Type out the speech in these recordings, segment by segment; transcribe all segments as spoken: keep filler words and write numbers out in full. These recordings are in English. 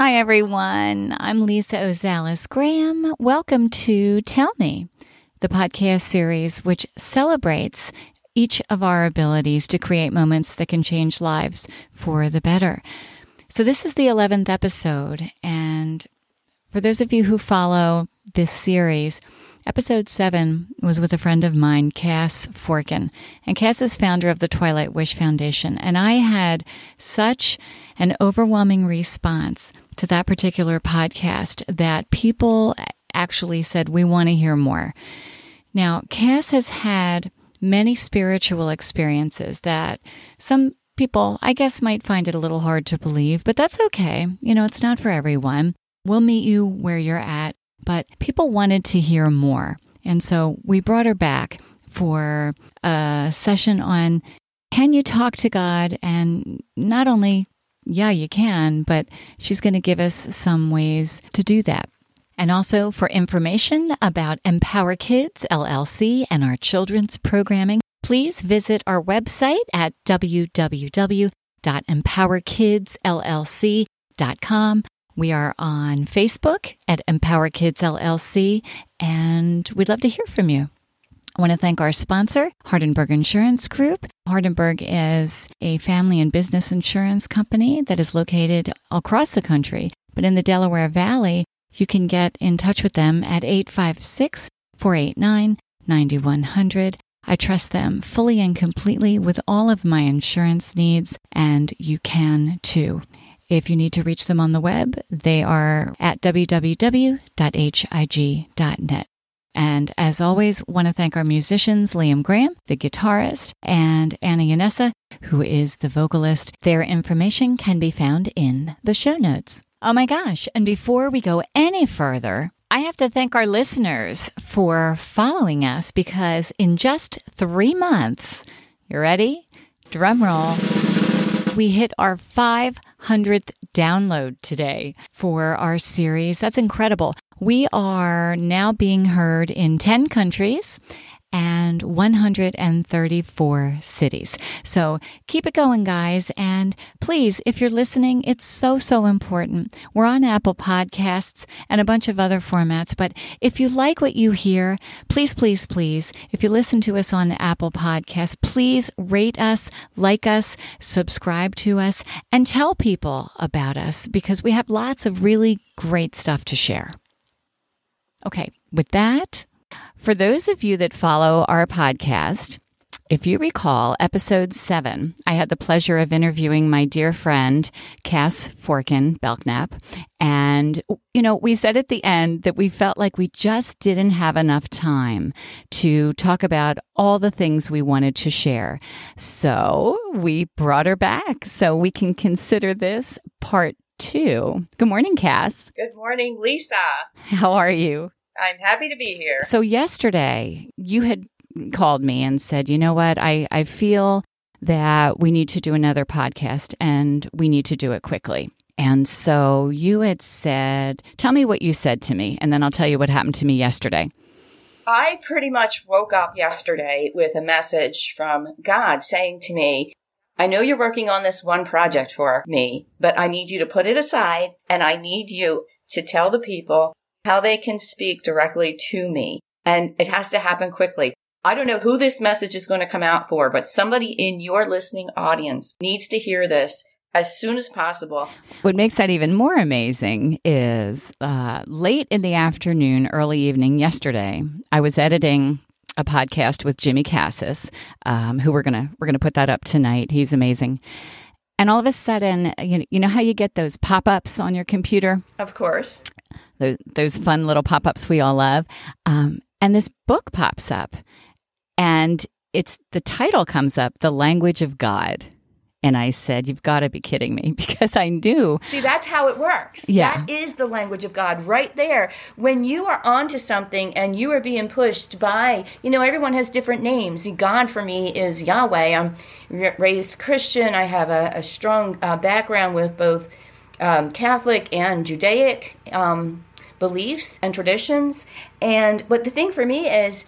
Hi, everyone. I'm Lisa Ozales Graham. Welcome to Tell Me, the podcast series which celebrates each of our abilities to create moments that can change lives for the better. So this is the eleventh episode, and for those of you who follow this series, episode seven was with a friend of mine, Cass Forkin, and Cass is founder of the Twilight Wish Foundation, and I had such an overwhelming response to that particular podcast that people actually said, we want to hear more. Now, Cass has had many spiritual experiences that some people, I guess, might find it a little hard to believe, but that's okay. You know, it's not for everyone. We'll meet you where you're at, but people wanted to hear more. And so we brought her back for a session on, can you talk to God? And not only, yeah, you can, but she's going to give us some ways to do that. And also for information about Empower Kids, L L C, and our children's programming, please visit our website at w w w dot empower kids l l c dot com. We are on Facebook at Empower Kids L L C, and we'd love to hear from you. I want to thank our sponsor, Hardenberg Insurance Group. Hardenberg is a family and business insurance company that is located across the country, but in the Delaware Valley, you can get in touch with them at eight five six, four eight nine, nine one zero zero. I trust them fully and completely with all of my insurance needs, and you can too. If you need to reach them on the web, they are at w w w dot h i g dot net. And as always, want to thank our musicians, Liam Graham, the guitarist, and Anna Yanessa, who is the vocalist. Their information can be found in the show notes. Oh my gosh, and before we go any further, I have to thank our listeners for following us, because in just three months, you ready? Drum roll. We hit our five hundredth download today for our series. That's incredible. We are now being heard in ten countries and one hundred thirty-four cities. So keep it going, guys. And please, if you're listening, it's so, so important. We're on Apple Podcasts and a bunch of other formats. But if you like what you hear, please, please, please, if you listen to us on Apple Podcasts, please rate us, like us, subscribe to us, and tell people about us, because we have lots of really great stuff to share. Okay, with that, for those of you that follow our podcast, if you recall, episode seven, I had the pleasure of interviewing my dear friend, Cass Forkin Belknap. And, you know, we said at the end that we felt like we just didn't have enough time to talk about all the things we wanted to share. So we brought her back so we can consider this part two. Good morning, Cass. Good morning, Lisa. How are you? I'm happy to be here. So yesterday, you had called me and said, you know what, I, I feel that we need to do another podcast and we need to do it quickly. And so you had said, tell me what you said to me, and then I'll tell you what happened to me yesterday. I pretty much woke up yesterday with a message from God saying to me, I know you're working on this one project for me, but I need you to put it aside, and I need you to tell the people how they can speak directly to me. And it has to happen quickly. I don't know who this message is going to come out for, but somebody in your listening audience needs to hear this as soon as possible. What makes that even more amazing is uh, late in the afternoon, early evening yesterday, I was editing a podcast with Jimmy Cassis, um, who we're gonna we're gonna put that up tonight. He's amazing. And all of a sudden, you know, you know how you get those pop-ups on your computer? Of course. Those, those fun little pop-ups we all love. Um, and this book pops up, and it's the title comes up, The Language of God. And I said, you've got to be kidding me, because I knew. See, that's how it works. Yeah. That is the language of God right there. When you are onto something and you are being pushed by, you know, everyone has different names. God for me is Yahweh. I'm raised Christian. I have a, a strong uh, background with both um, Catholic and Judaic um, beliefs and traditions. And but the thing for me is,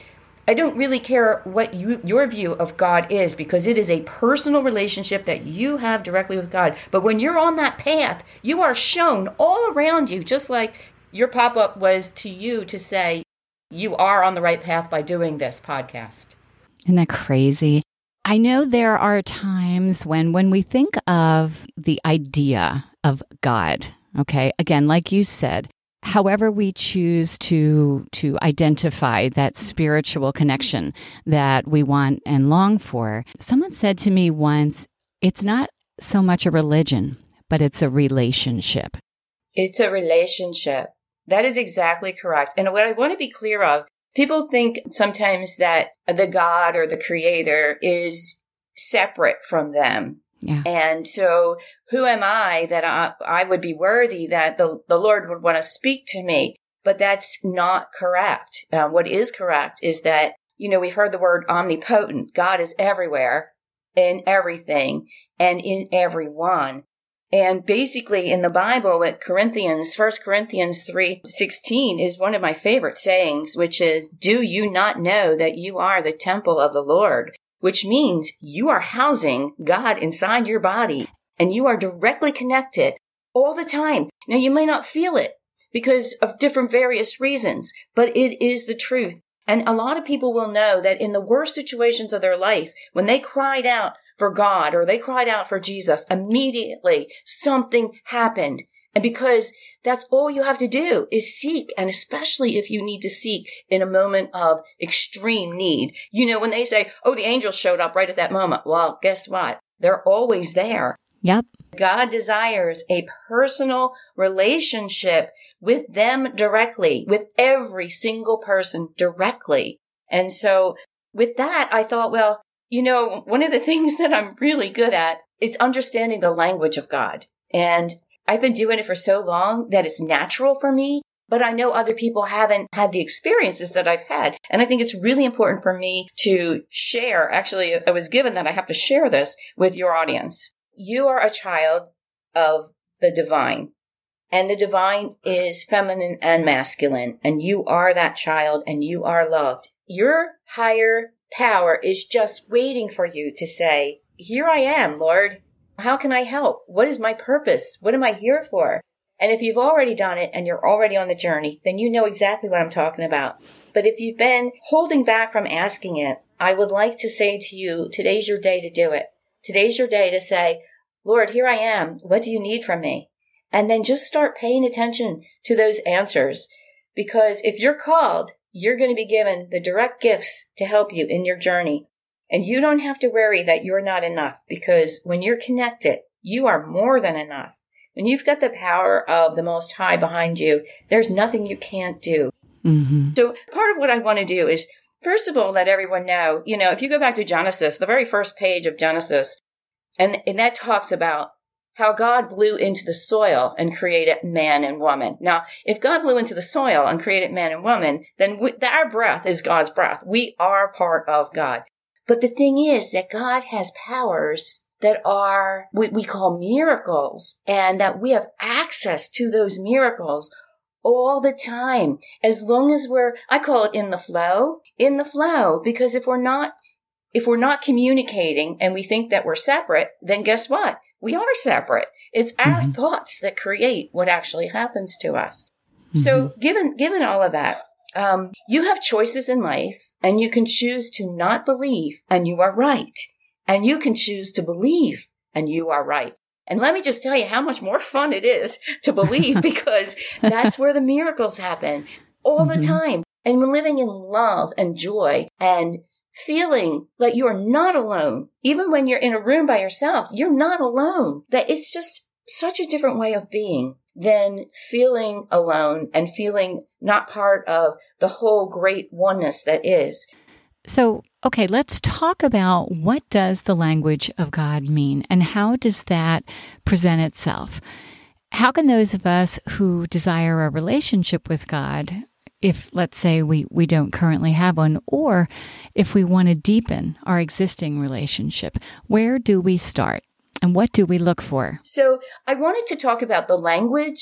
I don't really care what you, your view of God is, because it is a personal relationship that you have directly with God. But when you're on that path, you are shown all around you, just like your pop-up was to you to say, you are on the right path by doing this podcast. Isn't that crazy? I know there are times when when we think of the idea of God, okay, again, like you said, however we choose to to identify that spiritual connection that we want and long for. Someone said to me once, it's not so much a religion, but it's a relationship. It's a relationship. That is exactly correct. And what I want to be clear of, people think sometimes that the God or the creator is separate from them. Yeah. And so who am I that I, I would be worthy that the, the Lord would want to speak to me? But that's not correct. Uh, what is correct is that, you know, we've heard the word omnipotent. God is everywhere, in everything, and in everyone. And basically in the Bible, at Corinthians, First Corinthians three sixteen is one of my favorite sayings, which is, do you not know that you are the temple of the Lord? Which means you are housing God inside your body and you are directly connected all the time. Now, you may not feel it because of different various reasons, but it is the truth. And a lot of people will know that in the worst situations of their life, when they cried out for God or they cried out for Jesus, immediately something happened. And because that's all you have to do is seek. And especially if you need to seek in a moment of extreme need. You know, when they say, oh, the angels showed up right at that moment. Well, guess what? They're always there. Yep. God desires a personal relationship with them directly, with every single person directly. And so with that, I thought, well, you know, one of the things that I'm really good at is understanding the language of God. And I've been doing it for so long that it's natural for me, but I know other people haven't had the experiences that I've had. And I think it's really important for me to share. Actually, I was given that I have to share this with your audience. You are a child of the divine, and the divine is feminine and masculine, and you are that child and you are loved. Your higher power is just waiting for you to say, here I am, Lord. How can I help? What is my purpose? What am I here for? And if you've already done it and you're already on the journey, then you know exactly what I'm talking about. But if you've been holding back from asking it, I would like to say to you, today's your day to do it. Today's your day to say, Lord, here I am. What do you need from me? And then just start paying attention to those answers. Because if you're called, you're going to be given the direct gifts to help you in your journey. And you don't have to worry that you're not enough, because when you're connected, you are more than enough. When you've got the power of the Most High behind you, there's nothing you can't do. Mm-hmm. So part of what I want to do is, first of all, let everyone know, you know, if you go back to Genesis, the very first page of Genesis, and, and that talks about how God blew into the soil and created man and woman. Now, if God blew into the soil and created man and woman, then we, our breath is God's breath. We are part of God. But the thing is that God has powers that are what we call miracles, and that we have access to those miracles all the time. As long as we're, I call it in the flow, in the flow, because if we're not, if we're not communicating and we think that we're separate, then guess what? We are separate. It's our mm-hmm. thoughts that create what actually happens to us. Mm-hmm. So given, given all of that, um, you have choices in life, and you can choose to not believe, and you are right. And you can choose to believe, and you are right. And let me just tell you how much more fun it is to believe, because that's where the miracles happen all mm-hmm. the time. And we're living in love and joy and feeling like you are not alone. Even when you're in a room by yourself, you're not alone. That it's just such a different way of being than feeling alone and feeling not part of the whole great oneness that is. So, okay, let's talk about what does the language of God mean, and how does that present itself? How can those of us who desire a relationship with God, if, let's say, we, we don't currently have one, or if we want to deepen our existing relationship, where do we start? And what do we look for? So I wanted to talk about the language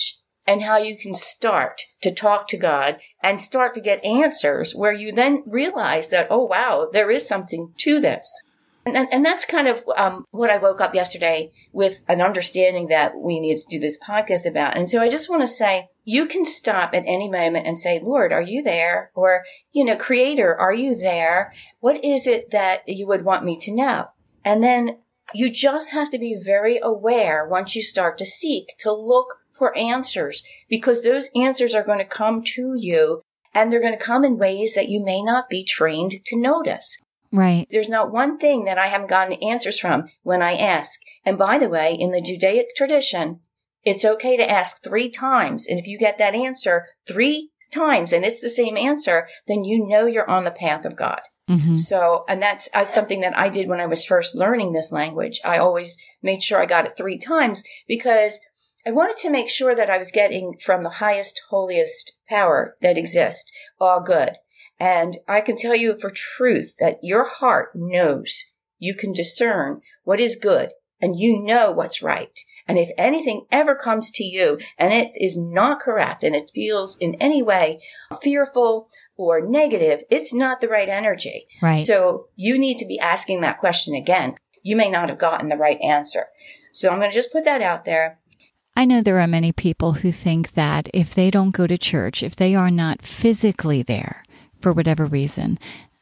and how you can start to talk to God and start to get answers where you then realize that, oh, wow, there is something to this. And, and, and that's kind of um, what I woke up yesterday with, an understanding that we need to do this podcast about. And so I just want to say, you can stop at any moment and say, Lord, are you there? Or, you know, Creator, are you there? What is it that you would want me to know? And then you just have to be very aware once you start to seek, to look for answers, because those answers are going to come to you, and they're going to come in ways that you may not be trained to notice. Right. There's not one thing that I haven't gotten answers from when I ask. And by the way, in the Judaic tradition, it's okay to ask three times. And if you get that answer three times and it's the same answer, then you know you're on the path of God. Mm-hmm. So, and that's uh, something that I did when I was first learning this language. I always made sure I got it three times because I wanted to make sure that I was getting from the highest, holiest power that exists, all good. And I can tell you for truth that your heart knows. You can discern what is good, and you know what's right. And if anything ever comes to you and it is not correct and it feels in any way fearful or negative, it's not the right energy. Right. So you need to be asking that question again. You may not have gotten the right answer. So I'm going to just put that out there. I know there are many people who think that if they don't go to church, if they are not physically there for whatever reason,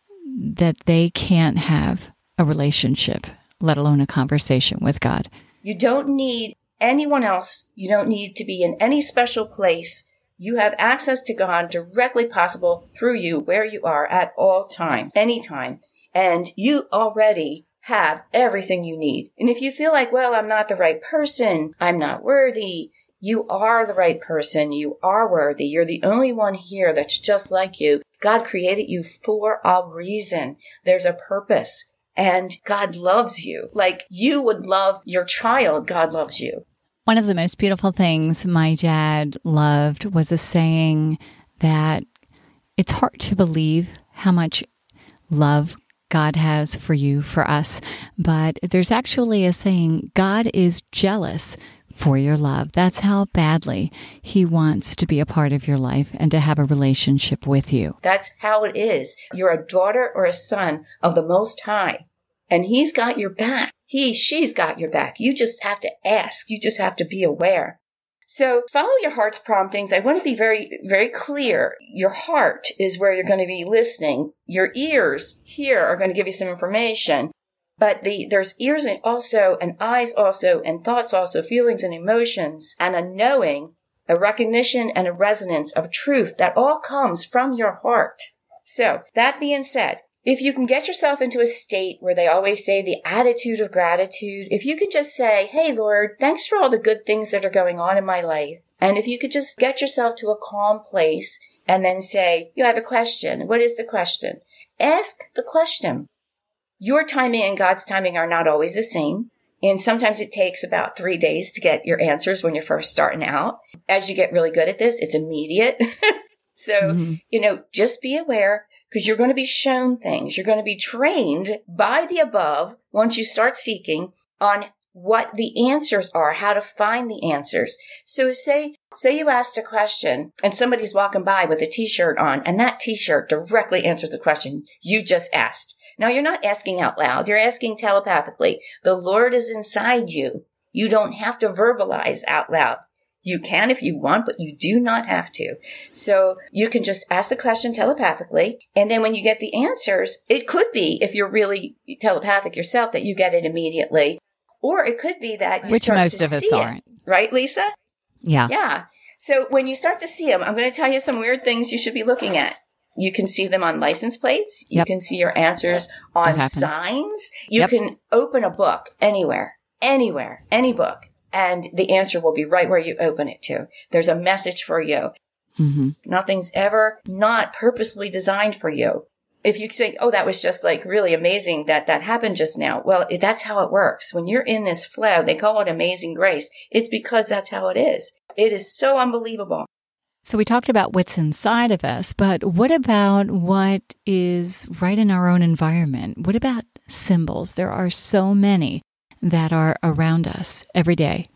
that they can't have a relationship, let alone a conversation with God. You don't need anyone else. You don't need to be in any special place. You have access to God directly possible through you where you are at all time, anytime. And you already have everything you need. And if you feel like, well, I'm not the right person, I'm not worthy, you are the right person. You are worthy. You're the only one here that's just like you. God created you for a reason. There's a purpose. And God loves you. Like you would love your child, God loves you. One of the most beautiful things my dad loved was a saying that it's hard to believe how much love God has for you, for us. But there's actually a saying, God is jealous for your love. That's how badly he wants to be a part of your life and to have a relationship with you. That's how it is. You're a daughter or a son of the Most High, and he's got your back. He, she's got your back. You just have to ask. You just have to be aware. So follow your heart's promptings. I want to be very, very clear. Your heart is where you're going to be listening. Your ears here are going to give you some information. But the there's ears and also, and eyes also, and thoughts also, feelings and emotions, and a knowing, a recognition and a resonance of truth that all comes from your heart. So that being said, if you can get yourself into a state where they always say the attitude of gratitude, if you can just say, hey, Lord, thanks for all the good things that are going on in my life. And if you could just get yourself to a calm place and then say, you have a question. What is the question? Ask the question. Your timing and God's timing are not always the same. And sometimes it takes about three days to get your answers when you're first starting out. As you get really good at this, it's immediate. So, mm-hmm. you know, just be aware. Because you're going to be shown things. You're going to be trained by the above once you start seeking on what the answers are, how to find the answers. So say, say you asked a question and somebody's walking by with a t-shirt on and that t-shirt directly answers the question you just asked. Now you're not asking out loud. You're asking telepathically. The Lord is inside you. You don't have to verbalize out loud. You can if you want, but you do not have to. So you can just ask the question telepathically. And then when you get the answers, it could be, if you're really telepathic yourself, that you get it immediately. Or it could be that you Which start most to of us see aren't. It, right, Lisa? Yeah. Yeah. So when you start to see them, I'm going to tell you some weird things you should be looking at. You can see them on license plates. You yep. can see your answers on signs. You yep. can open a book anywhere, anywhere, any book. And the answer will be right where you open it to. There's a message for you. Mm-hmm. Nothing's ever not purposely designed for you. If you say, oh, that was just like really amazing that that happened just now. Well, that's how it works. When you're in this flow, they call it amazing grace. It's because that's how it is. It is so unbelievable. So we talked about what's inside of us, but what about what is right in our own environment? What about symbols? There are so many that are around us every day,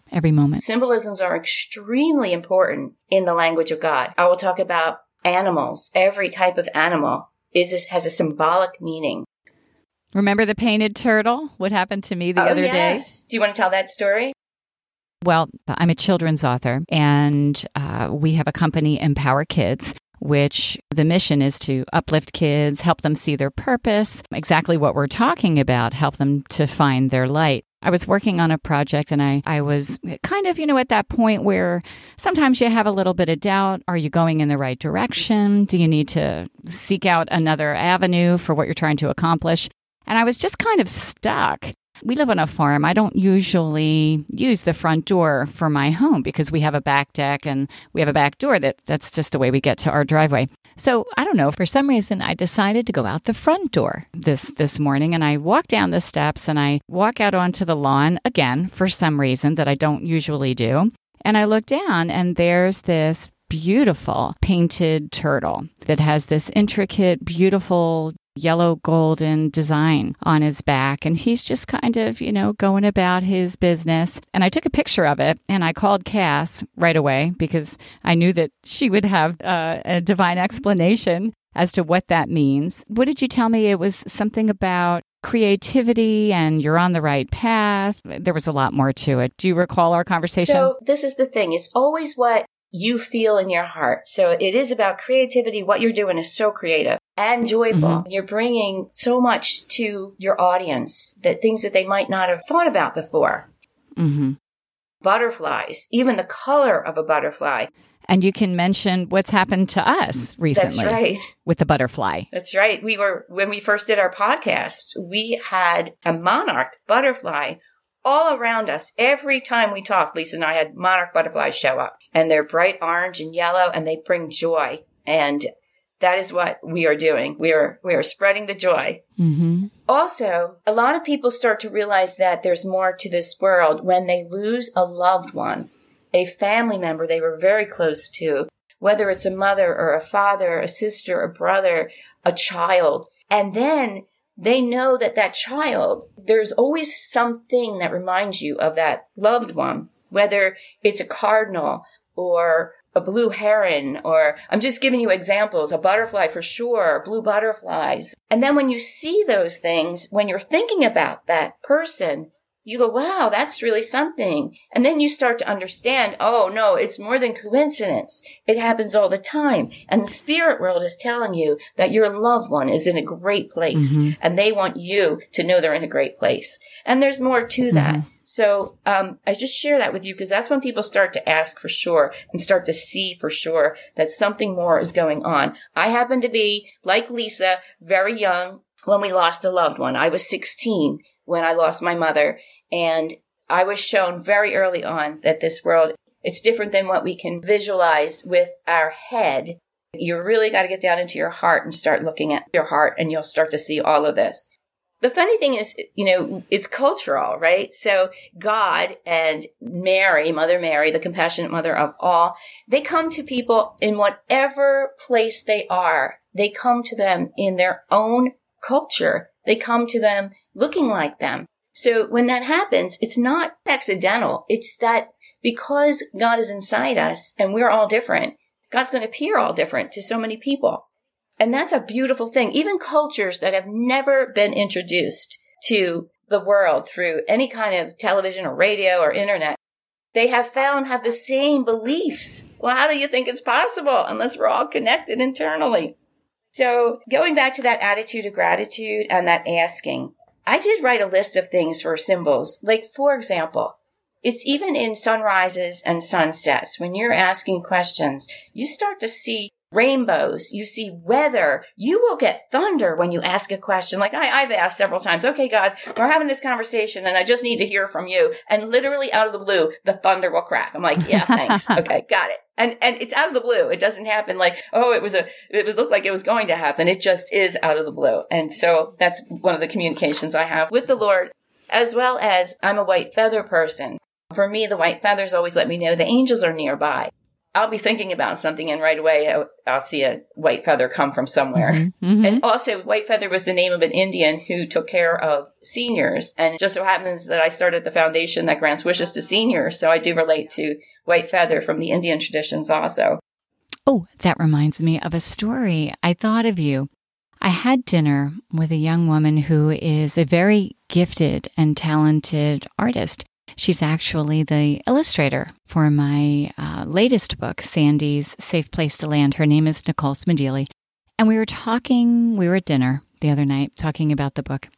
every moment. Symbolisms are extremely important in the language of God. I will talk about animals. Every type of animal is has a symbolic meaning. Remember the painted turtle? What happened to me the oh, other yes. day? Do you want to tell that story? Well, I'm a children's author, and uh, we have a company, Empower Kids, which the mission is to uplift kids, help them see their purpose, exactly what we're talking about, help them to find their light. I was working on a project, and I, I was kind of, you know, at that point where sometimes you have a little bit of doubt. Are you going in the right direction? Do you need to seek out another avenue for what you're trying to accomplish? And I was just kind of stuck. We live on a farm. I don't usually use the front door for my home because we have a back deck and we have a back door that that's just the way we get to our driveway. So I don't know, for some reason, I decided to go out the front door this, this morning, and I walk down the steps and I walk out onto the lawn again for some reason that I don't usually do. And I look down and there's this beautiful painted turtle that has this intricate, beautiful yellow golden design on his back. And he's just kind of, you know, going about his business. And I took a picture of it and I called Cass right away because I knew that she would have uh, a divine explanation as to what that means. What did you tell me? It was something about creativity and you're on the right path. There was a lot more to it. Do you recall our conversation? So this is the thing. It's always what you feel in your heart. So it is about creativity. What you're doing is so creative and joyful. Mm-hmm. You're bringing so much to your audience, that things that they might not have thought about before. Mm-hmm. Butterflies, even the color of a butterfly. And you can mention what's happened to us recently. That's right. With the butterfly. That's right. We were, when we first did our podcast, we had a monarch butterfly all around us. Every time we talked, Lisa and I had monarch butterflies show up, and they're bright orange and yellow, and they bring joy. And that is what we are doing. We are, we are spreading the joy. Mm-hmm. Also, a lot of people start to realize that there's more to this world when they lose a loved one, a family member they were very close to, whether it's a mother or a father, a sister, a brother, a child. And then they know that that child, there's always something that reminds you of that loved one, whether it's a cardinal or a blue heron, or I'm just giving you examples, a butterfly for sure, blue butterflies. And then when you see those things, when you're thinking about that person, you go, wow, that's really something. And then you start to understand, oh, no, it's more than coincidence. It happens all the time. And the spirit world is telling you that your loved one is in a great place. Mm-hmm. And they want you to know they're in a great place. And there's more to that. Mm-hmm. So um, I just share that with you because that's when people start to ask for sure and start to see for sure that something more is going on. I happen to be, like Lisa, very young when we lost a loved one. I was sixteen when I lost my mother. And I was shown very early on that this world, it's different than what we can visualize with our head. You really got to get down into your heart and start looking at your heart, and you'll start to see all of this. The funny thing is, you know, it's cultural, right? So God and Mary, Mother Mary, the compassionate mother of all, they come to people in whatever place they are. They come to them in their own culture. They come to them looking like them. So when that happens, it's not accidental. It's that because God is inside us and we're all different, God's going to appear all different to so many people. And that's a beautiful thing. Even cultures that have never been introduced to the world through any kind of television or radio or internet, they have found have the same beliefs. Well, how do you think it's possible unless we're all connected internally? So going back to that attitude of gratitude and that asking, I did write a list of things for symbols. Like, for example, it's even in sunrises and sunsets. When you're asking questions, you start to see rainbows. You see weather. You will get thunder when you ask a question. Like I, I've asked several times, okay, God, we're having this conversation and I just need to hear from you. And literally out of the blue, the thunder will crack. I'm like, yeah, thanks. Okay, got it. And and it's out of the blue. It doesn't happen like, oh, it was a, it was looked like it was going to happen. It just is out of the blue. And so that's one of the communications I have with the Lord, as well as I'm a white feather person. For me, the white feathers always let me know the angels are nearby. I'll be thinking about something and right away I'll, I'll see a white feather come from somewhere. Mm-hmm, mm-hmm. And also, white feather was the name of an Indian who took care of seniors. And it just so happens that I started the foundation that grants wishes to seniors. So I do relate to white feather from the Indian traditions also. Oh, that reminds me of a story. I thought of you. I had dinner with a young woman who is a very gifted and talented artist. She's actually the illustrator for my uh, latest book, Sandy's Safe Place to Land. Her name is Nicole Smedili. And we were talking, we were at dinner the other night talking about the book.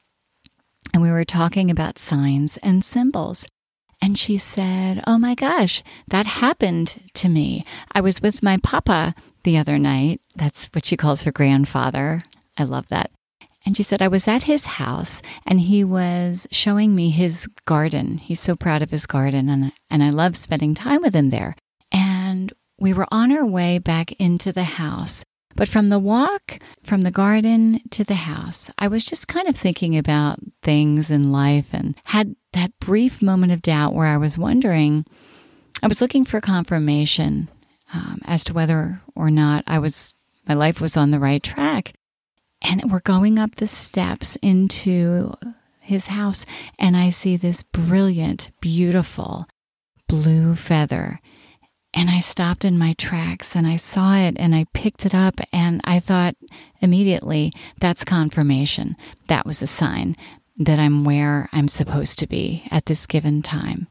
And we were talking about signs and symbols. And she said, oh my gosh, that happened to me. I was with my papa the other night. That's what she calls her grandfather. I love that. And she said, I was at his house and he was showing me his garden. He's so proud of his garden and, and I love spending time with him there. And we were on our way back into the house. But from the walk from the garden to the house, I was just kind of thinking about things in life and had that brief moment of doubt where I was wondering, I was looking for confirmation um, as to whether or not I was, my life was on the right track. And we're going up the steps into his house, and I see this brilliant, beautiful blue feather. And I stopped in my tracks, and I saw it, and I picked it up, and I thought immediately, that's confirmation. That was a sign that I'm where I'm supposed to be at this given time.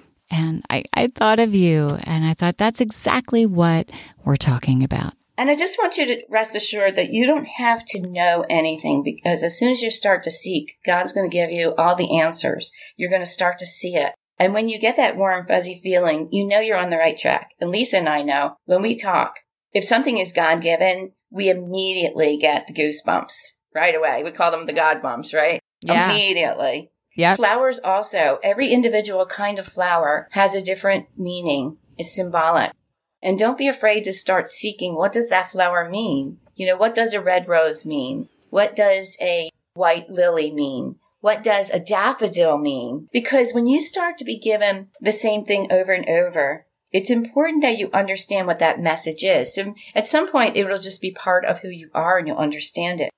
And I, I thought of you, and I thought that's exactly what we're talking about. And I just want you to rest assured that you don't have to know anything, because as soon as you start to seek, God's going to give you all the answers. You're going to start to see it. And when you get that warm, fuzzy feeling, you know you're on the right track. And Lisa and I know when we talk, if something is God-given, we immediately get the goosebumps right away. We call them the God bumps, right? Yeah. Immediately. Yeah. Flowers also, every individual kind of flower has a different meaning. It's symbolic. And don't be afraid to start seeking, what does that flower mean? You know, what does a red rose mean? What does a white lily mean? What does a daffodil mean? Because when you start to be given the same thing over and over, it's important that you understand what that message is. So at some point, it will just be part of who you are and you'll understand it.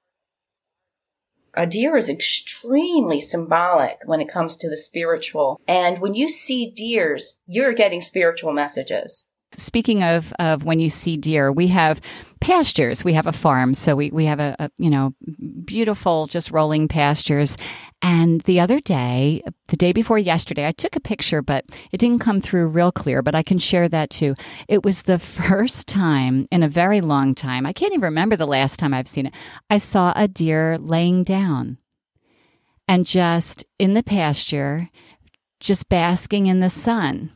A deer is extremely symbolic when it comes to the spiritual. And when you see deers, you're getting spiritual messages. Speaking of, of when you see deer, we have pastures. We have a farm. So we, we have a, a, you know, beautiful, just rolling pastures. And the other day, the day before yesterday, I took a picture, but it didn't come through real clear, but I can share that too. It was the first time in a very long time, I can't even remember the last time I've seen it, I saw a deer laying down and just in the pasture, just basking in the sun.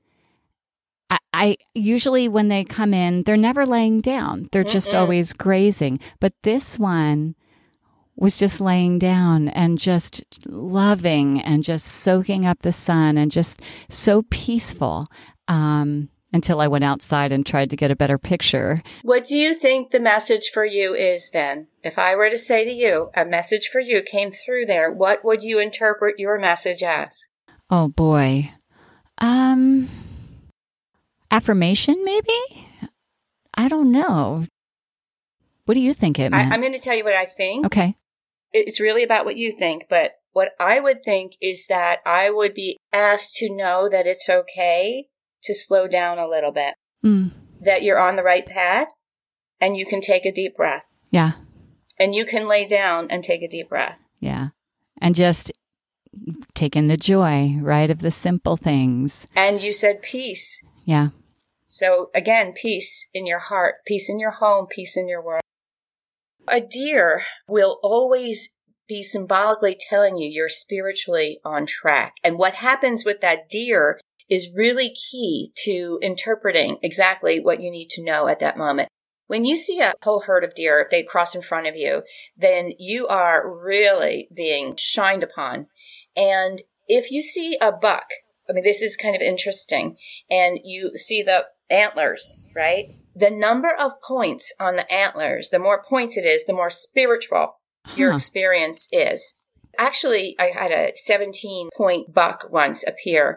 I, I usually, when they come in, they're never laying down. They're just Mm-mm. always grazing. But this one was just laying down and just loving and just soaking up the sun and just so peaceful um, until I went outside and tried to get a better picture. What do you think the message for you is then? If I were to say to you, a message for you came through there, what would you interpret your message as? Oh, boy. Um... Affirmation, maybe? I don't know. What do you think it meant? I, I'm going to tell you what I think. Okay. It's really about what you think, but what I would think is that I would be asked to know that it's okay to slow down a little bit. Mm. That you're on the right path and you can take a deep breath. Yeah. And you can lay down and take a deep breath. Yeah. And just take in the joy, right, of the simple things. And you said peace. Yeah. So again, peace in your heart, peace in your home, peace in your world. A deer will always be symbolically telling you you're spiritually on track. And what happens with that deer is really key to interpreting exactly what you need to know at that moment. When you see a whole herd of deer, if they cross in front of you, then you are really being shined upon. And if you see a buck, I mean, this is kind of interesting, and you see the antlers, right? The number of points on the antlers, the more points it is, the more spiritual huh. your experience is. Actually, I had a seventeen-point buck once appear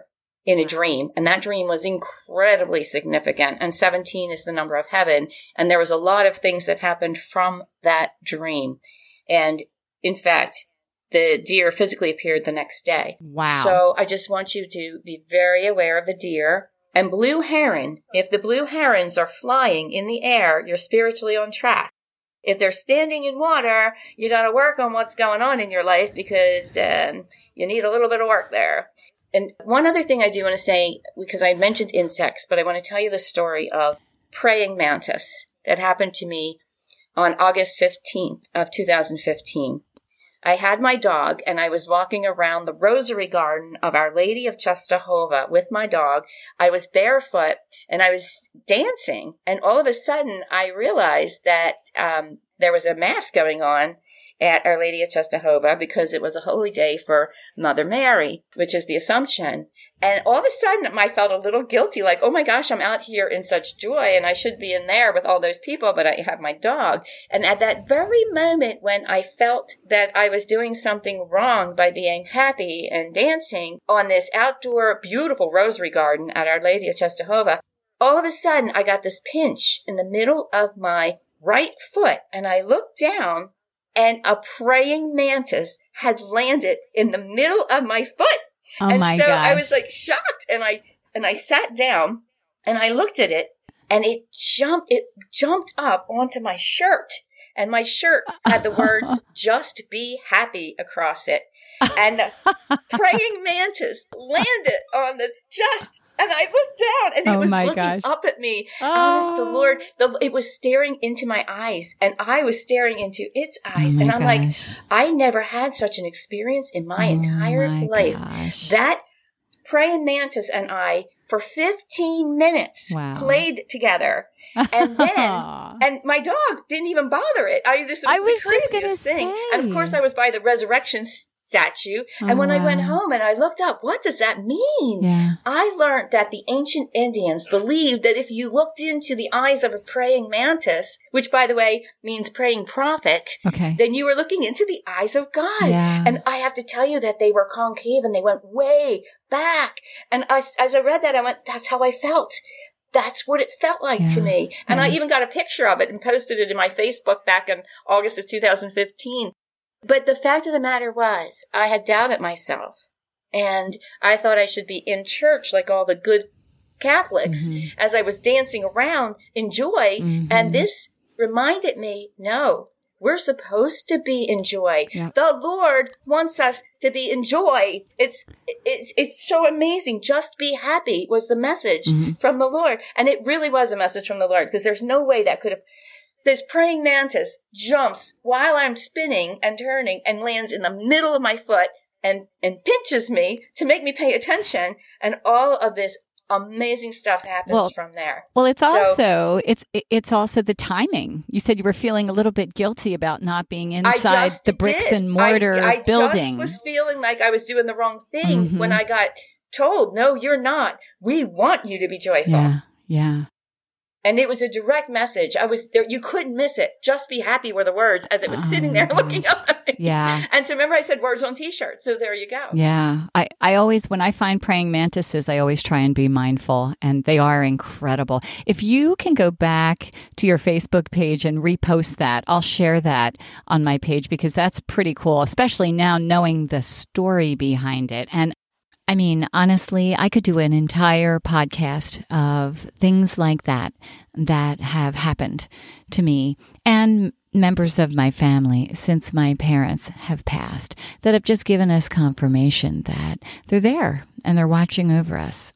in a dream. And that dream was incredibly significant. And seventeen is the number of heaven. And there was a lot of things that happened from that dream. And in fact, the deer physically appeared the next day. Wow. So I just want you to be very aware of the deer. And blue heron, if the blue herons are flying in the air, you're spiritually on track. If they're standing in water, you got to work on what's going on in your life because um, you need a little bit of work there. And one other thing I do want to say, because I mentioned insects, but I want to tell you the story of praying mantis that happened to me on August fifteenth of two thousand fifteen. I had my dog, and I was walking around the rosary garden of Our Lady of Czestochowa with my dog. I was barefoot, and I was dancing, and all of a sudden, I realized that um, there was a mass going on at Our Lady of Czestochowa because it was a holy day for Mother Mary, which is the Assumption. And all of a sudden, I felt a little guilty, like, oh my gosh, I'm out here in such joy, and I should be in there with all those people, but I have my dog. And at that very moment when I felt that I was doing something wrong by being happy and dancing on this outdoor, beautiful rosary garden at Our Lady of Czestochowa, all of a sudden, I got this pinch in the middle of my right foot, and I looked down, and a praying mantis had landed in the middle of my foot. Oh and my so gosh. I was like shocked, and I and I sat down and I looked at it, and it jumped it jumped up onto my shirt, and my shirt had the words "Just be happy" across it. And the praying mantis landed on the just, and I looked down, and it oh was my looking gosh. up at me. Oh. Honest the Lord, the, it was staring into my eyes, and I was staring into its eyes. Oh and my I'm gosh. like, I never had such an experience in my oh entire my life. Gosh. That praying mantis and I, for fifteen minutes, Wow. played together. And then, and my dog didn't even bother it. I, this was, I was the just craziest gonna thing. say. And of course, I was by the resurrection statue. Oh, and when I went wow. home and I looked up, what does that mean? Yeah. I learned that the ancient Indians believed that if you looked into the eyes of a praying mantis, which by the way means praying prophet, Okay. then you were looking into the eyes of God. Yeah. And I have to tell you that they were concave and they went way back. And I, as I read that, I went, that's how I felt. That's what it felt like Yeah. to me. And Yeah. I even got a picture of it and posted it in my Facebook back in August of two thousand fifteen. But the fact of the matter was, I had doubted myself, and I thought I should be in church like all the good Catholics Mm-hmm. as I was dancing around in joy. Mhm. And this reminded me, no, we're supposed to be in joy. Yep. The Lord wants us to be in joy. It's, it's, it's so amazing. Just be happy was the message Mhm. from the Lord. And it really was a message from the Lord, because there's no way that could have. This praying mantis jumps while I'm spinning and turning and lands in the middle of my foot and, and pinches me to make me pay attention. And all of this amazing stuff happens Well- from there. Well, it's So- also it's it's also the timing. You said you were feeling a little bit guilty about not being I inside just the bricks did. and mortar I, I building. just was feeling like I was doing the wrong thing Mhm. when I got told, no, you're not. We want you to be joyful. yeah, yeah. And it was a direct message. I was there. You couldn't miss it. Just be happy were the words as it was Oh sitting my there looking gosh. up at me. Yeah. And so remember I said words on t-shirts. So there you go. Yeah. I, I always, when I find praying mantises, I always try and be mindful, and they are incredible. If you can go back to your Facebook page and repost that, I'll share that on my page, because that's pretty cool, especially now knowing the story behind it. And I mean, honestly, I could do an entire podcast of things like that that have happened to me and members of my family since my parents have passed, that have just given us confirmation that they're there and they're watching over us.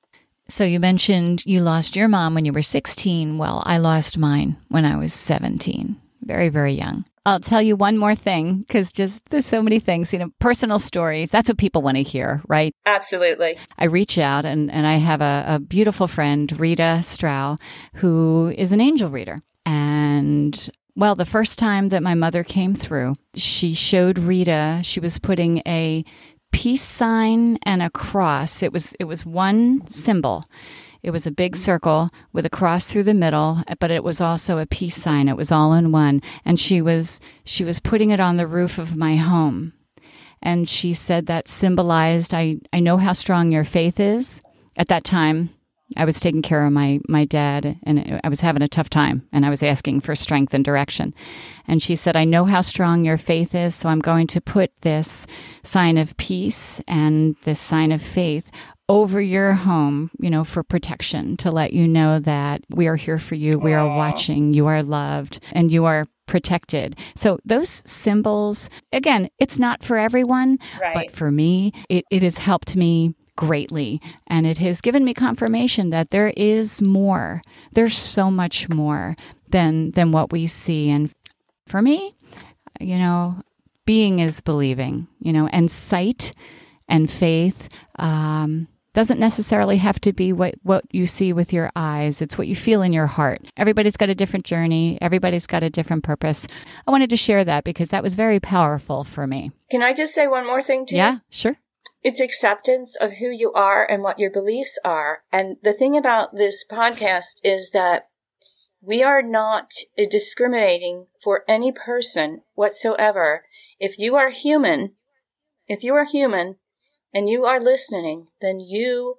So you mentioned you lost your mom when you were sixteen. Well, I lost mine when I was seventeen. Very, very young. I'll tell you one more thing, because just there's so many things, you know, personal stories. That's what people want to hear, right? Absolutely. I reach out and, and I have a, a beautiful friend, Rita Strau, who is an angel reader. And well, the first time that my mother came through, she showed Rita, she was putting a peace sign and a cross. It was it was one symbol. It was a big circle with a cross through the middle, but it was also a peace sign. It was all in one. And she was she was putting it on the roof of my home. And she said that symbolized, I, I know how strong your faith is. At that time, I was taking care of my, my dad, and I was having a tough time, and I was asking for strength and direction. And she said, I know how strong your faith is, so I'm going to put this sign of peace and this sign of faith over your home, you know, for protection, to let you know that we are here for you, we are watching, you are loved, and you are protected. So those symbols, again, it's not for everyone, right. but for me, it, it has helped me greatly. And it has given me confirmation that there is more. There's so much more than than what we see. And for me, you know, being is believing, you know, and sight and faith um, doesn't necessarily have to be what, what you see with your eyes. It's what you feel in your heart. Everybody's got a different journey. Everybody's got a different purpose. I wanted to share that because that was very powerful for me. Can I just say one more thing to you? Yeah, sure. It's acceptance of who you are and what your beliefs are. And the thing about this podcast is that we are not discriminating for any person whatsoever. If you are human, if you are human and you are listening, then you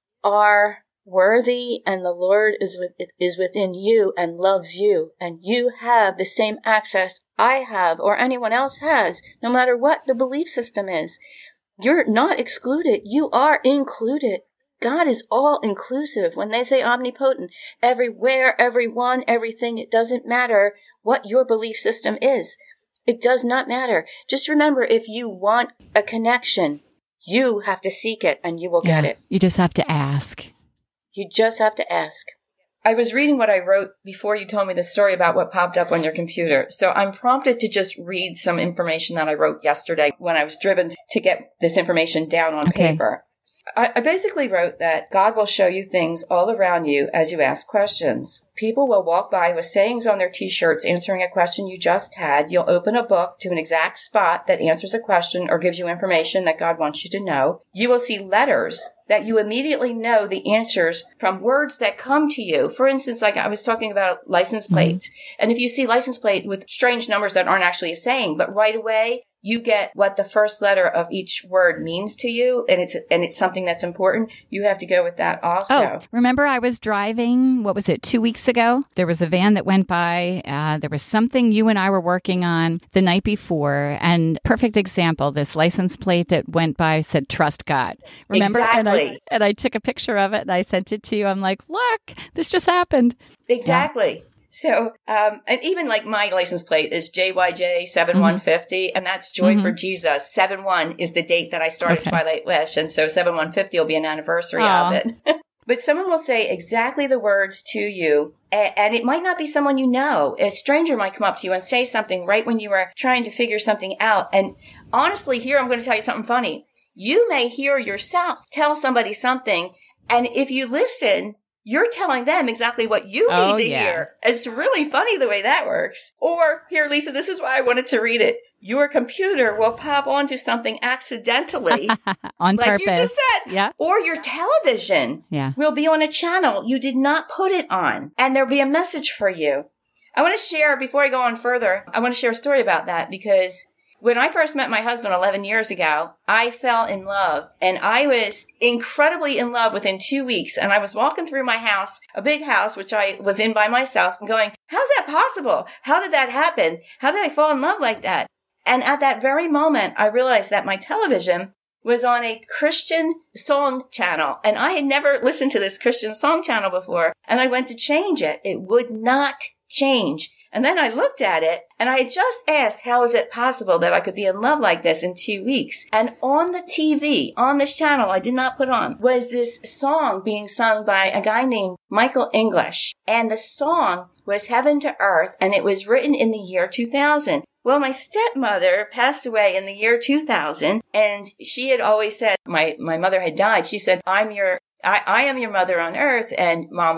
are worthy, and the Lord is with, is within you and loves you. And you have the same access I have or anyone else has, no matter what the belief system is. You're not excluded. You are included. God is all inclusive. When they say omnipotent, everywhere, everyone, everything, it doesn't matter what your belief system is. It does not matter. Just remember, if you want a connection, you have to seek it and you will Yeah, get it. you just have to ask. You just have to ask. I was reading what I wrote before you told me the story about what popped up on your computer. So I'm prompted to just read some information that I wrote yesterday when I was driven to get this information down on Okay. paper. I, I basically wrote that God will show you things all around you as you ask questions. People will walk by with sayings on their t-shirts answering a question you just had. You'll open a book to an exact spot that answers a question or gives you information that God wants you to know. You will see letters that you immediately know the answers from words that come to you. For instance, like I was talking about license plates. Mm-hmm. And if you see license plate with strange numbers that aren't actually a saying, but right away you get what the first letter of each word means to you, and it's and it's something that's important, you have to go with that also. Oh, remember I was driving, what was it, two weeks ago? There was a van that went by. Uh, there was something you and I were working on the night before, and perfect example, this license plate that went by said, trust God. Remember? Exactly. And I, and I took a picture of it, and I sent it to you. I'm like, look, this just happened. Exactly. Yeah. So, um, and even like my license plate is J Y J seven one five zero, mm-hmm. and that's Joy mm-hmm. for Jesus. seven one is the date that I started okay. Twilight Wish, and so seven one five zero will be an anniversary Aww. Of it. But someone will say exactly the words to you, and it might not be someone you know. A stranger might come up to you and say something right when you are trying to figure something out. And honestly, here I'm going to tell you something funny. You may hear yourself tell somebody something, and if you listen, you're telling them exactly what you need oh, to yeah. hear. It's really funny the way that works. Or, here, Lisa, this is why I wanted to read it. Your computer will pop onto something accidentally. on like purpose. Like you just said. Yeah. Or your television yeah. will be on a channel you did not put it on. And there'll be a message for you. I want to share, before I go on further, I want to share a story about that because when I first met my husband eleven years ago, I fell in love, and I was incredibly in love within two weeks. And I was walking through my house, a big house, which I was in by myself, and going, how's that possible? How did that happen? How did I fall in love like that? And at that very moment, I realized that my television was on a Christian song channel, and I had never listened to this Christian song channel before. And I went to change it. It would not change. And then I looked at it, and I had just asked, how is it possible that I could be in love like this in two weeks? And on the T V, on this channel I did not put on, was this song being sung by a guy named Michael English. And the song was Heaven to Earth, and it was written in the year two thousand. Well, my stepmother passed away in the year two thousand, and she had always said, my, my mother had died. She said, I'm your, I, I am your mother on earth, and Mom was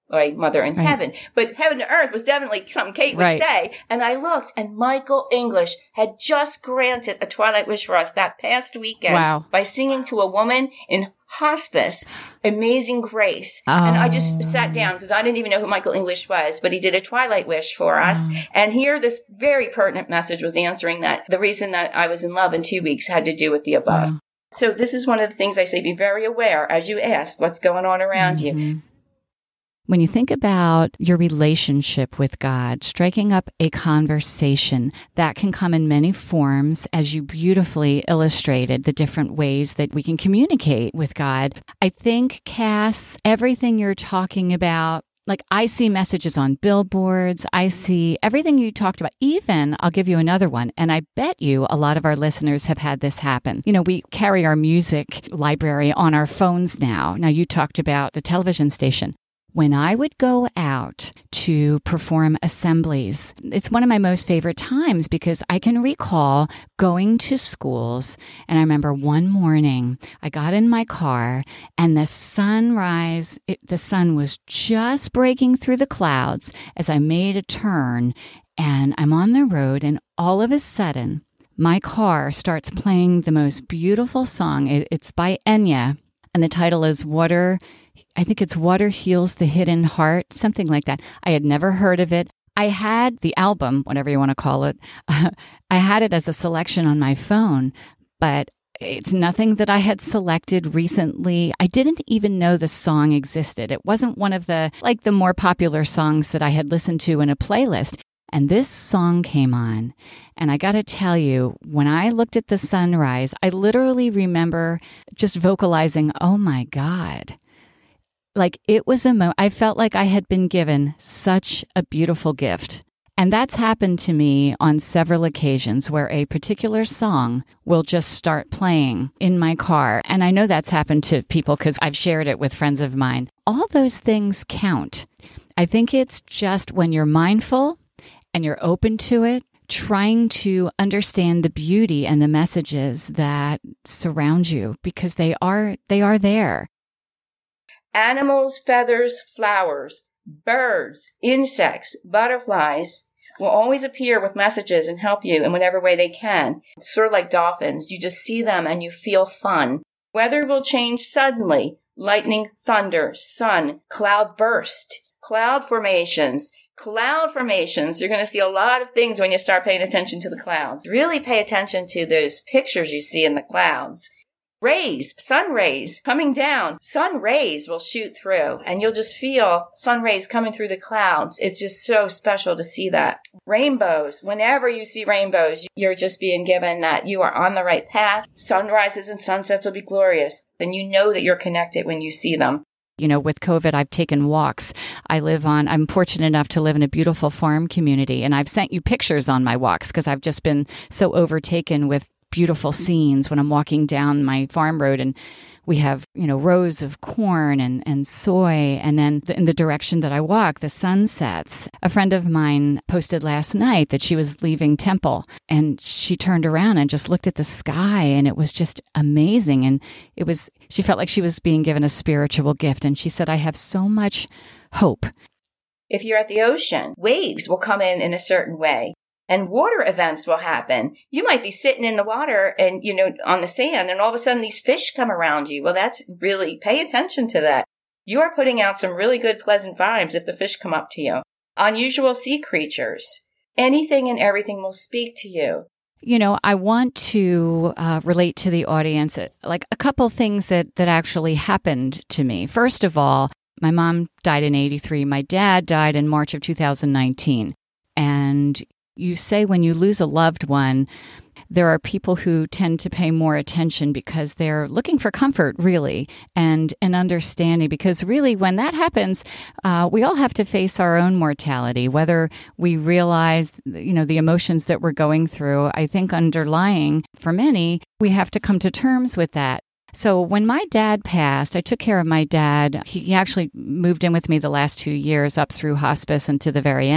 my mother in right. heaven. But heaven to earth was definitely something Kate would right. say. And I looked, and Michael English had just granted a twilight wish for us that past weekend wow. by singing to a woman in hospice, Amazing Grace. Oh. And I just sat down because I didn't even know who Michael English was, but he did a twilight wish for us. Mm. And here this very pertinent message was answering that the reason that I was in love in two weeks had to do with the above. Wow. So this is one of the things I say, be very aware as you ask what's going on around mm-hmm. you. When you think about your relationship with God, striking up a conversation, that can come in many forms, as you beautifully illustrated the different ways that we can communicate with God. I think, Cass, everything you're talking about, like I see messages on billboards, I see everything you talked about. Even, I'll give you another one, and I bet you a lot of our listeners have had this happen. You know, we carry our music library on our phones now. Now, you talked about the television station. When I would go out to perform assemblies, it's one of my most favorite times because I can recall going to schools, and I remember one morning I got in my car and the sunrise, it, the sun was just breaking through the clouds as I made a turn, and I'm on the road, and all of a sudden my car starts playing the most beautiful song. It, it's by Enya, and the title is Water I think it's Water Heals the Hidden Heart, something like that. I had never heard of it. I had the album, whatever you want to call it. I had it as a selection on my phone, but it's nothing that I had selected recently. I didn't even know the song existed. It wasn't one of the, like the more popular songs that I had listened to in a playlist. And this song came on. And I got to tell you, when I looked at the sunrise, I literally remember just vocalizing, oh my God. Like it was a moment, I felt like I had been given such a beautiful gift. And that's happened to me on several occasions where a particular song will just start playing in my car. And I know that's happened to people because I've shared it with friends of mine. All those things count. I think it's just when you're mindful and you're open to it, trying to understand the beauty and the messages that surround you because they are they are there. Animals, feathers, flowers, birds, insects, butterflies will always appear with messages and help you in whatever way they can. It's sort of like dolphins. You just see them and you feel fun. Weather will change suddenly. Lightning, thunder, sun, cloud burst, cloud formations. Cloud formations. You're going to see a lot of things when you start paying attention to the clouds. Really pay attention to those pictures you see in the clouds. Rays, sun rays coming down. Sun rays will shoot through and you'll just feel sun rays coming through the clouds. It's just so special to see that. Rainbows. Whenever you see rainbows, you're just being given that you are on the right path. Sunrises and sunsets will be glorious. And you know that you're connected when you see them. You know, with COVID, I've taken walks. I live on, I'm fortunate enough to live in a beautiful farm community. And I've sent you pictures on my walks because I've just been so overtaken with beautiful scenes when I'm walking down my farm road and we have, you know, rows of corn and, and soy. And then the, in the direction that I walk, the sun sets. A friend of mine posted last night that she was leaving Temple and she turned around and just looked at the sky and it was just amazing. And it was, she felt like she was being given a spiritual gift. And she said, I have so much hope. If you're at the ocean, waves will come in in a certain way. And water events will happen. You might be sitting in the water and, you know, on the sand, and all of a sudden these fish come around you. Well, that's really, pay attention to that. You are putting out some really good, pleasant vibes if the fish come up to you. Unusual sea creatures. Anything and everything will speak to you. You know, I want to uh, relate to the audience, like a couple things that, that actually happened to me. First of all, my mom died in eighty-three. My dad died in March of two thousand nineteen. And you say when you lose a loved one, there are people who tend to pay more attention because they're looking for comfort, really, and an understanding. Because really, when that happens, uh, we all have to face our own mortality, whether we realize, you know, the emotions that we're going through. I think underlying, for many, we have to come to terms with that. So when my dad passed, I took care of my dad. He actually moved in with me the last two years up through hospice and to the very end.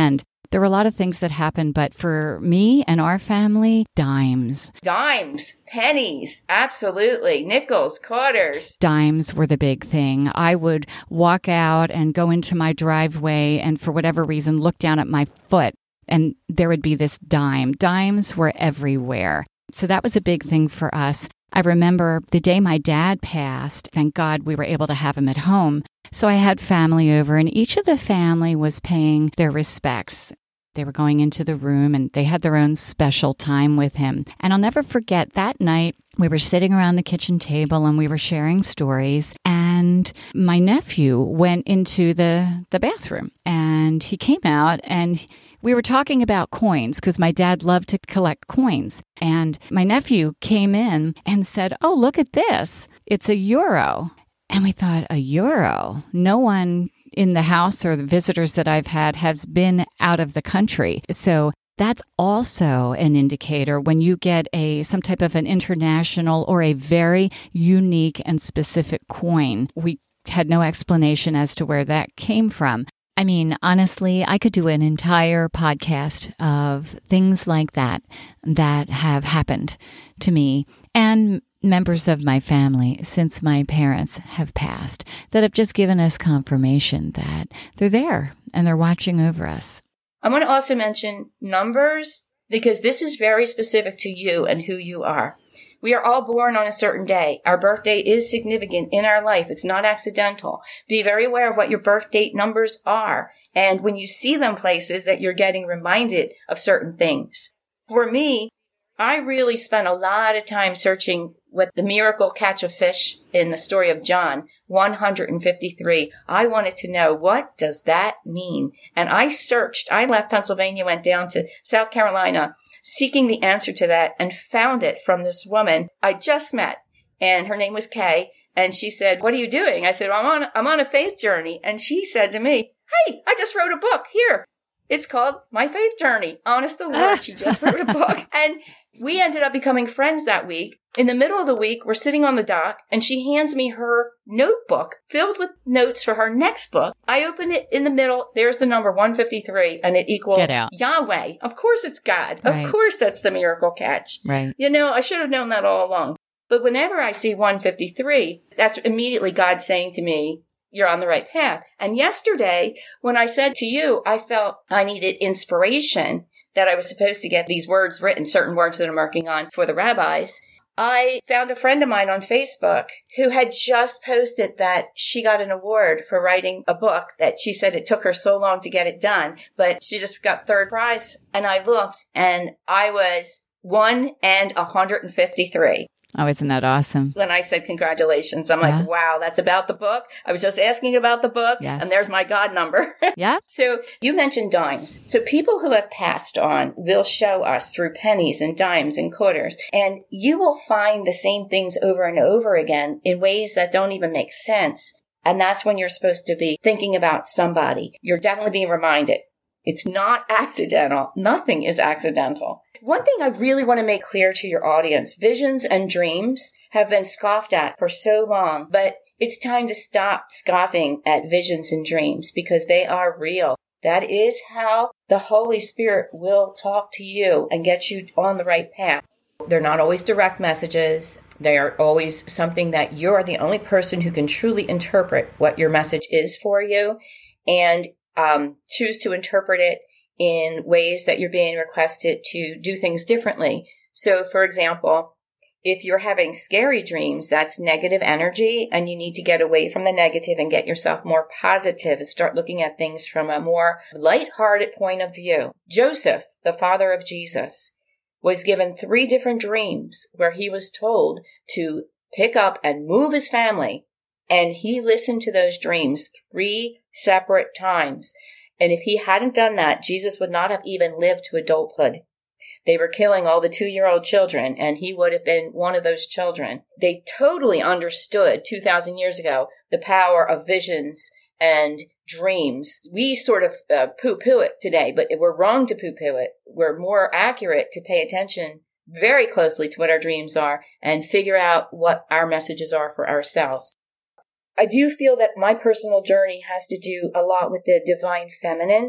There were a lot of things that happened, but for me and our family, dimes. Dimes, pennies, absolutely. Nickels, quarters. Dimes were the big thing. I would walk out and go into my driveway and for whatever reason, look down at my foot and there would be this dime. Dimes were everywhere. So that was a big thing for us. I remember the day my dad passed, thank God we were able to have him at home. So I had family over and each of the family was paying their respects. They were going into the room and they had their own special time with him. And I'll never forget that night, we were sitting around the kitchen table and we were sharing stories. And my nephew went into the, the bathroom and he came out and we were talking about coins because my dad loved to collect coins. And my nephew came in and said, "Oh, look at this. It's a euro." And we thought, a euro? No one in the house or the visitors that I've had has been out of the country. So that's also an indicator when you get a some type of an international or a very unique and specific coin. We had no explanation as to where that came from. I mean, honestly, I could do an entire podcast of things like that that have happened to me and members of my family since my parents have passed that have just given us confirmation that they're there and they're watching over us. I want to also mention numbers because this is very specific to you and who you are. We are all born on a certain day. Our birthday is significant in our life. It's not accidental. Be very aware of what your birth date numbers are. And when you see them places that you're getting reminded of certain things. For me, I really spent a lot of time searching with the miracle catch of fish in the story of John, one hundred fifty-three. I wanted to know, what does that mean? And I searched. I left Pennsylvania, went down to South Carolina, seeking the answer to that and found it from this woman I just met. And her name was Kay. And she said, "What are you doing?" I said, well, I'm on, I'm on a faith journey. And she said to me, "Hey, I just wrote a book here. It's called My Faith Journey." Honest to Lord, she just wrote a book. And we ended up becoming friends that week. In the middle of the week, we're sitting on the dock and she hands me her notebook filled with notes for her next book. I open it in the middle. There's the number one fifty-three and it equals Yahweh. Of course it's God. Right. Of course that's the miracle catch. Right. You know, I should have known that all along. But whenever I see one fifty-three, that's immediately God saying to me, you're on the right path. And yesterday, when I said to you, I felt I needed inspiration, that I was supposed to get these words written, certain words that I'm working on for the rabbis, I found a friend of mine on Facebook who had just posted that she got an award for writing a book that she said it took her so long to get it done, but she just got third prize. And I looked and I was one and one hundred fifty-three. Oh, isn't that awesome? When I said congratulations, I'm yeah. like, wow, that's about the book. I was just asking about the book, yes. and there's my God number. Yeah. So you mentioned dimes. So people who have passed on will show us through pennies and dimes and quarters, and you will find the same things over and over again in ways that don't even make sense. And that's when you're supposed to be thinking about somebody. You're definitely being reminded. It's not accidental. Nothing is accidental. One thing I really want to make clear to your audience, visions and dreams have been scoffed at for so long, but it's time to stop scoffing at visions and dreams because they are real. That is how the Holy Spirit will talk to you and get you on the right path. They're not always direct messages. They are always something that you're the only person who can truly interpret what your message is for you and um, choose to interpret it in ways that you're being requested to do things differently. So, for example, if you're having scary dreams, that's negative energy, and you need to get away from the negative and get yourself more positive and start looking at things from a more lighthearted point of view. Joseph, the father of Jesus, was given three different dreams where he was told to pick up and move his family, and he listened to those dreams three separate times. And if he hadn't done that, Jesus would not have even lived to adulthood. They were killing all the two-year-old children, and he would have been one of those children. They totally understood two thousand years ago the power of visions and dreams. We sort of uh, poo-poo it today, but we're wrong to poo-poo it. We're more accurate to pay attention very closely to what our dreams are and figure out what our messages are for ourselves. I do feel that my personal journey has to do a lot with the divine feminine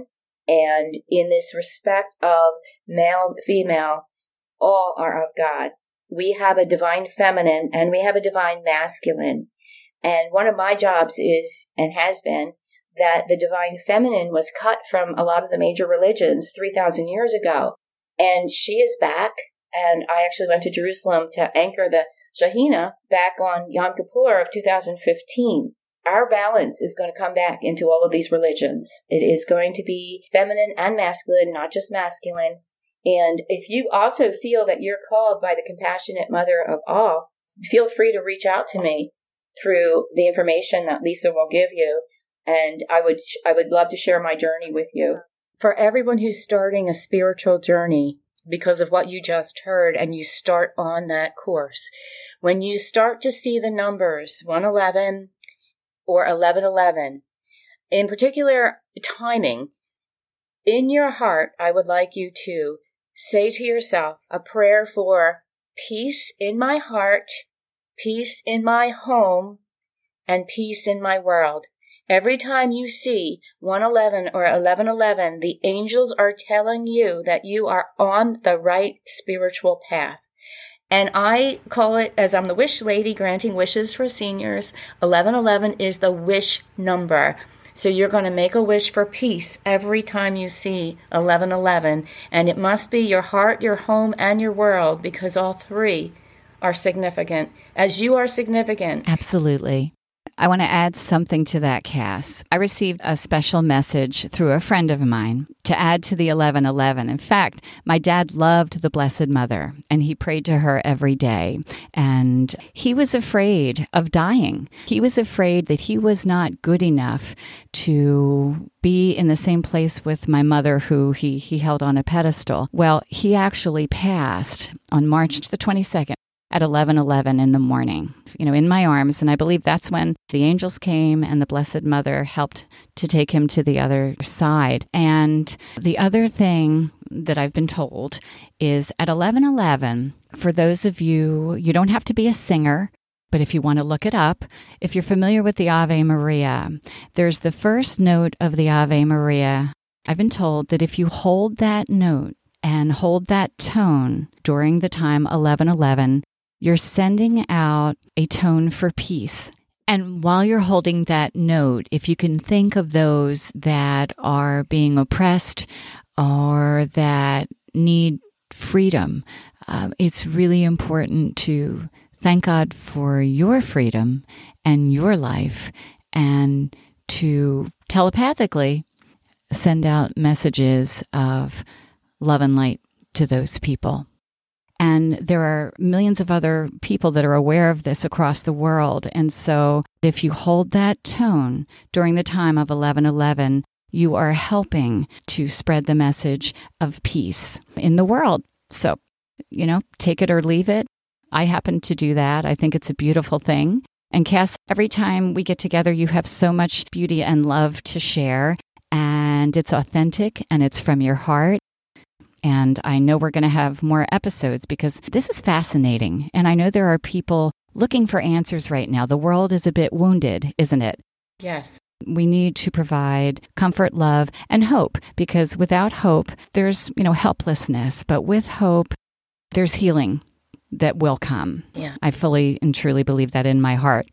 And in this respect of male, female, all are of God. We have a divine feminine and we have a divine masculine. And one of my jobs is, and has been, that the divine feminine was cut from a lot of the major religions three thousand years ago. And she is back. And I actually went to Jerusalem to anchor the Shahina back on Yom Kippur of two thousand fifteen. Our balance is going to come back into all of these religions. It is going to be feminine and masculine, not just masculine. And if you also feel that you're called by the compassionate mother of all, feel free to reach out to me through the information that Lisa will give you. And I would, I would love to share my journey with you. For everyone who's starting a spiritual journey because of what you just heard, and you start on that course, when you start to see the numbers one eleven or eleven eleven, in particular timing, in your heart, I would like you to say to yourself a prayer for peace in my heart, peace in my home, and peace in my world. Every time you see one eleven or eleven eleven, the angels are telling you that you are on the right spiritual path. And I call it, as I'm the wish lady granting wishes for seniors, eleven eleven is the wish number. So you're going to make a wish for peace every time you see eleven eleven. And it must be your heart, your home, and your world, because all three are significant, as you are significant. Absolutely. I want to add something to that, Cass. I received a special message through a friend of mine to add to the eleven eleven. In fact, my dad loved the Blessed Mother, and he prayed to her every day. And he was afraid of dying. He was afraid that he was not good enough to be in the same place with my mother, who he, he held on a pedestal. Well, he actually passed on March the twenty-second. At eleven eleven in the morning, you know, in my arms. And I believe that's when the angels came and the Blessed Mother helped to take him to the other side. And the other thing that I've been told is at eleven eleven, for those of you, you don't have to be a singer, but if you want to look it up, if you're familiar with the Ave Maria, there's the first note of the Ave Maria. I've been told that if you hold that note and hold that tone during the time eleven eleven, you're sending out a tone for peace. And while you're holding that note, if you can think of those that are being oppressed or that need freedom, uh, it's really important to thank God for your freedom and your life, and to telepathically send out messages of love and light to those people. And there are millions of other people that are aware of this across the world. And so if you hold that tone during the time of eleven eleven, you are helping to spread the message of peace in the world. So, you know, take it or leave it. I happen to do that. I think it's a beautiful thing. And Cass, every time we get together, you have so much beauty and love to share. And it's authentic and it's from your heart. And I know we're going to have more episodes because this is fascinating. And I know there are people looking for answers right now. The world is a bit wounded, isn't it? Yes. We need to provide comfort, love, and hope, because without hope, there's, you know, helplessness. But with hope, there's healing that will come. Yeah. I fully and truly believe that in my heart.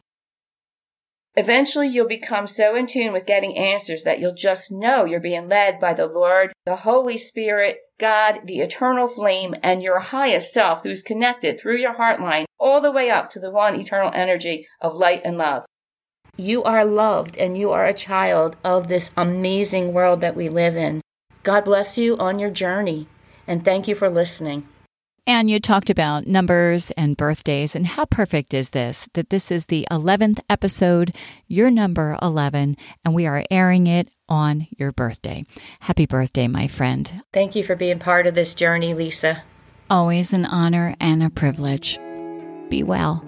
Eventually, you'll become so in tune with getting answers that you'll just know you're being led by the Lord, the Holy Spirit, God, the eternal flame, and your highest self, who's connected through your heart line all the way up to the one eternal energy of light and love. You are loved and you are a child of this amazing world that we live in. God bless you on your journey, and thank you for listening. And you talked about numbers and birthdays, and how perfect is this, that this is the eleventh episode, your number eleven, and we are airing it on your birthday. Happy birthday, my friend. Thank you for being part of this journey, Lisa. Always an honor and a privilege. Be well.